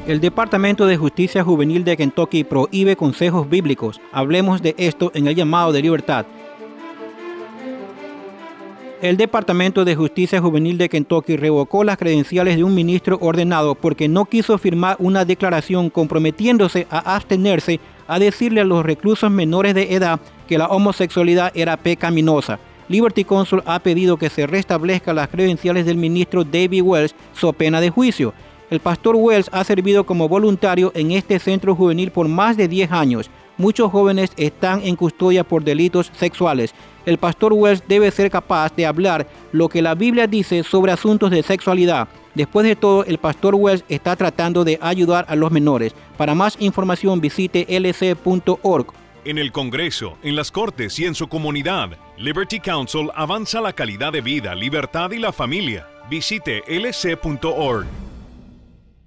El Departamento de Justicia Juvenil de Kentucky prohíbe consejos bíblicos. Hablemos de esto en el llamado de libertad. El Departamento de Justicia Juvenil de Kentucky revocó las credenciales de un ministro ordenado porque no quiso firmar una declaración comprometiéndose a abstenerse a decirle a los reclusos menores de edad que la homosexualidad era pecaminosa. Liberty Counsel ha pedido que se restablezcan las credenciales del ministro David Wells so pena de juicio. El pastor Wells ha servido como voluntario en este centro juvenil por más de 10 años. Muchos jóvenes están en custodia por delitos sexuales. El pastor Wells debe ser capaz de hablar lo que la Biblia dice sobre asuntos de sexualidad. Después de todo, el pastor Wells está tratando de ayudar a los menores. Para más información, visite lc.org. En el Congreso, en las Cortes y en su comunidad, Liberty Counsel avanza la calidad de vida, libertad y la familia. Visite lc.org.